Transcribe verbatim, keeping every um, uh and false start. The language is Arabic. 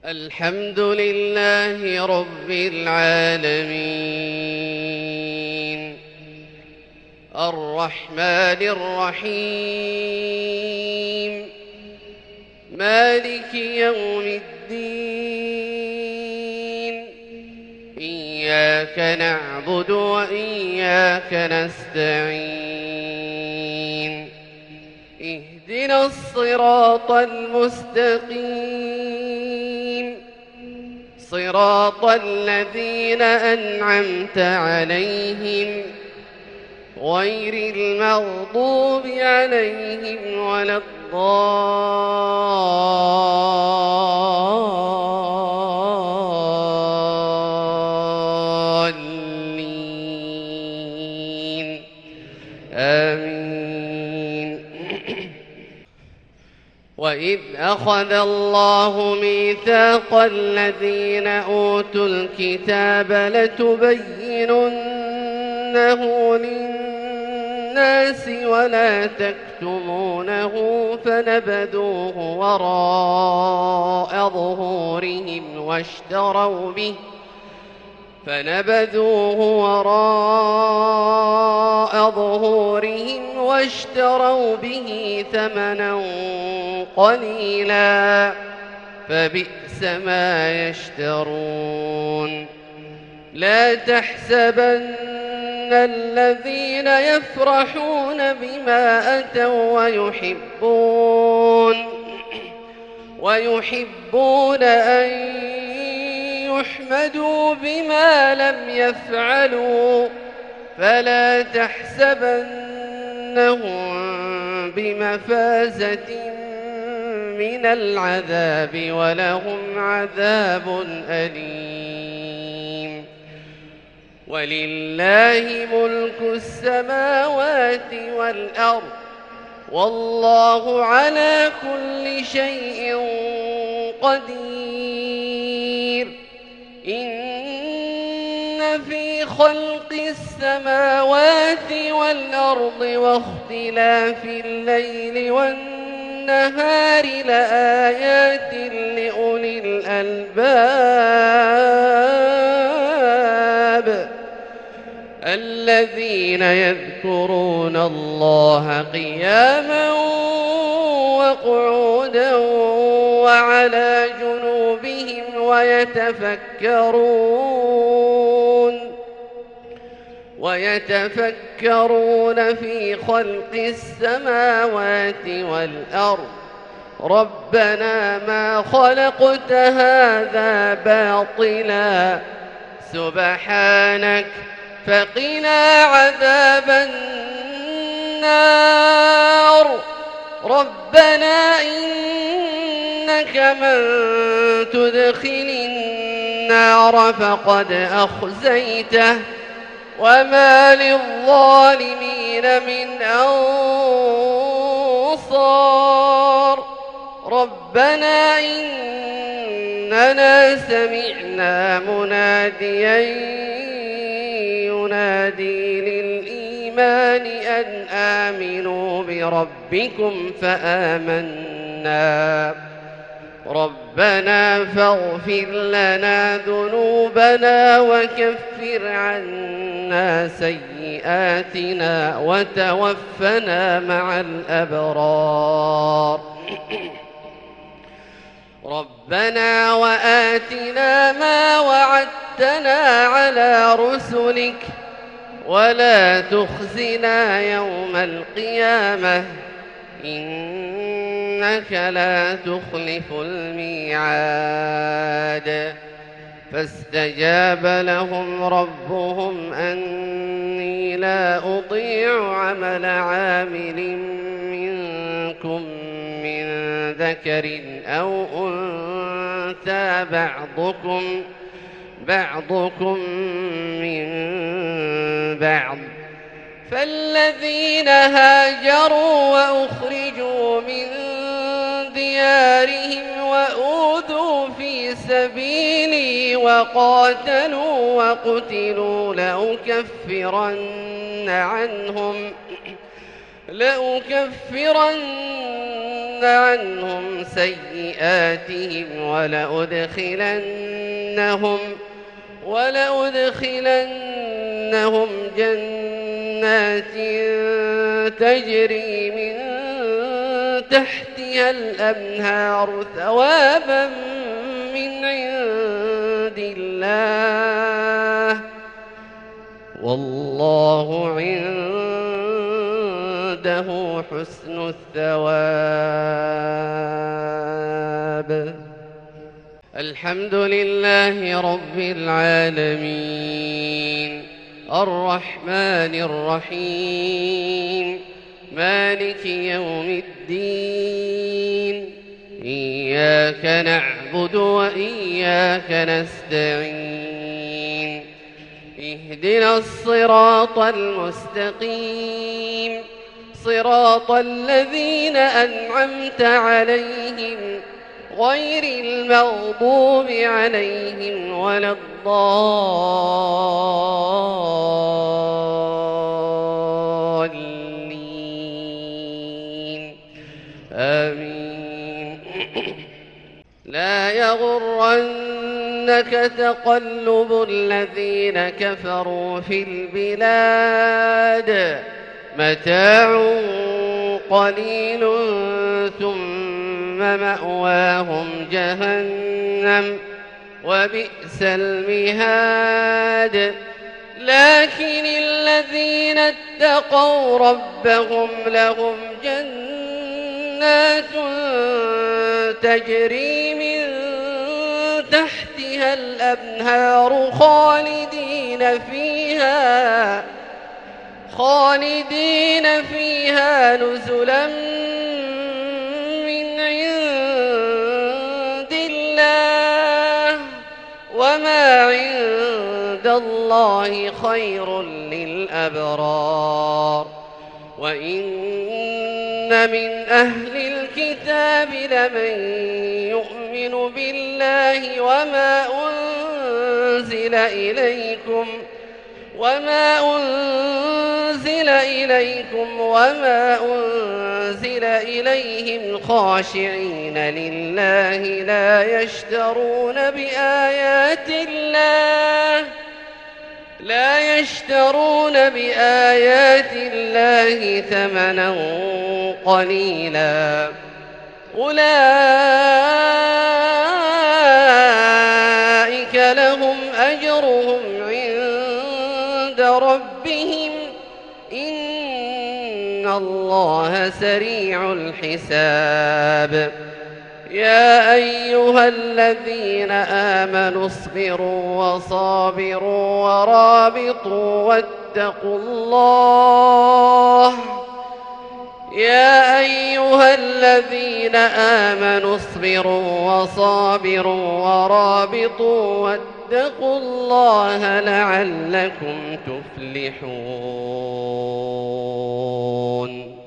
الحمد لله رب العالمين الرحمن الرحيم مالك يوم الدين إياك نعبد وإياك نستعين اهدنا الصراط المستقيم صراط الذين أنعمت عليهم غير المغضوب عليهم ولا الضالين آمين. وإذ أخذ الله ميثاق الذين أوتوا الكتاب لتبيننه للناس ولا تكتمونه فنبذوه وراء ظهورهم واشتروا به فنبذوه وراء ظهورهم واشتروا به ثمنا قليلا فبئس ما يشترون. لا تحسبن الذين يفرحون بما أتوا ويحبون ويحبون أن يحمدوا بما لم يفعلوا فلا تحسبنهم بمفازة من العذاب ولهم عذاب أليم. ولله ملك السماوات والأرض والله على كل شيء قدير. إن في خلق السماوات والأرض واختلاف الليل والنهار لآيات لأولي الألباب الذين يذكرون الله قياما وقعودا وعلى جنوبهم ويتفكرون ويتفكرون في خلق السماوات والأرض ربنا ما خلقت هذا باطلا سبحانك فقنا عذاب النار. ربنا إنك من تدخل النار فقد أخزيته وما للظالمين من أنصار. ربنا إننا سمعنا مناديا ينادي للإيمان أن آمنوا بربكم فآمنا ربنا فاغفر لنا ذنوبنا وكفر عنا سيئاتنا وتوفنا مع الأبرار. ربنا وآتنا ما وعدتنا على رسلك ولا تخزنا يوم القيامة إنك لا تخلف الميعاد. فاستجاب لهم ربهم أني لا أضيع عمل عامل منكم من ذكر أو أنثى بعضكم بعضكم من بعض فالذين هاجروا وأخرجوا من ديارهم وأوذوا في سبيلي وقاتلوا وقتلوا لأكفرن عنهم لأكفرن عنهم سيئاتهم ولأدخلنهم ولأدخلنهم جنات تجري من تحتها الأنهار ثوابا من عند الله والله عنده حسن الثواب. الحمد لله رب العالمين الرحمن الرحيم مالك يوم الدين إياك نعبد وإياك نستعين اهدنا الصراط المستقيم صراط الذين أنعمت عليهم غير المغضوب عليهم ولا الضالين آمين. لا يغرنك تقلب الذين كفروا في البلاد متاع قليل ثم مأواهم جهنم وبئس المهاد. لكن الذين اتقوا ربهم لهم جنات تجري من تحتها الأنهار خالدين فيها خالدين فيها نزلا من عند الله وما عند الله خير للأبرار. وإن من أهل الكتاب لمن يؤمن بالله وما أنزل إليكم وما أنزل إليكم وما أنزل إليهم خاشعين لله لا يشترون بآيات الله لا يشترون بآيات الله ثمنا قليلا أولئك لهم أجرهم عند ربهم إن الله سريع الحساب. يا أيها الذين آمنوا اصبروا وصابروا ورابطوا واتقوا الله يا أيها الذين آمنوا اصبروا وصابروا ورابطوا واتقوا الله لعلكم تفلحون.